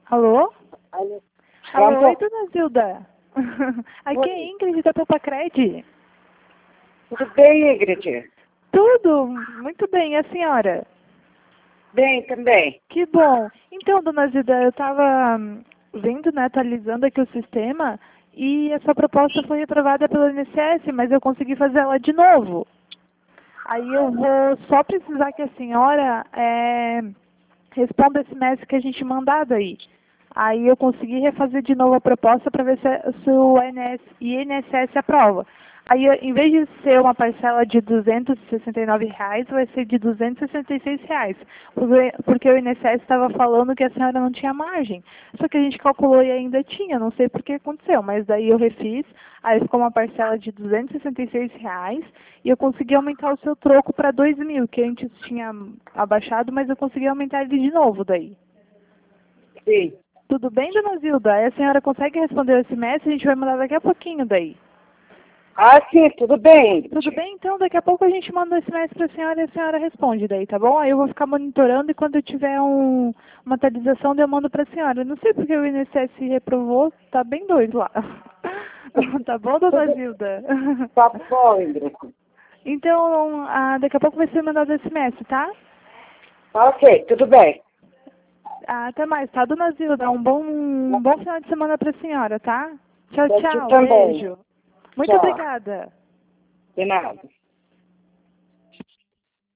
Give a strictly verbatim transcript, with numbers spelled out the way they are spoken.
Alô? Alô? Alô, oi, dona Zilda. Aqui é Ingrid da Topacred. Tudo bem, Ingrid? Tudo, muito bem, e a senhora? Bem, também. Que bom. Então, dona Zilda, eu estava vendo, né, atualizando aqui o sistema e essa proposta foi aprovada pelo I N S S, mas eu consegui fazer ela de novo. Aí eu vou só precisar que a senhora é, responda esse mês que a gente mandado aí. Aí eu consegui refazer de novo a proposta para ver se, se o I N S S aprova. Aí, eu, em vez de ser uma parcela de duzentos e sessenta e nove reais, vai ser de duzentos e sessenta e seis reais. Porque, porque o I N S S estava falando que a senhora não tinha margem. Só que a gente calculou e ainda tinha, não sei por que aconteceu. Mas daí eu refiz, aí ficou uma parcela de duzentos e sessenta e seis reais e eu consegui aumentar o seu troco para dois mil, que antes tinha abaixado, mas eu consegui aumentar ele de novo daí. Sim. Tudo bem, dona Zilda? Aí a senhora consegue responder o S M S? A gente vai mandar daqui a pouquinho daí. Ah, sim, tudo bem, Ingrid. Tudo bem? Então, daqui a pouco a gente manda o S M S para a senhora e a senhora responde daí, tá bom? Aí eu vou ficar monitorando e quando eu tiver um, uma atualização, eu mando para a senhora. Não sei porque o I N S S reprovou, tá bem doido lá. Tá bom, dona Zilda? Tá bom, Ingrid. Então, ah, daqui a pouco vai ser mandado o S M S, tá? Ok, tudo bem. Ah, até mais, tá, dona Zilda? Um bom, um bom final de semana para a senhora, tá? Tchau, Pra ti tchau. também. Beijo. Muito Tchau. obrigada. De nada.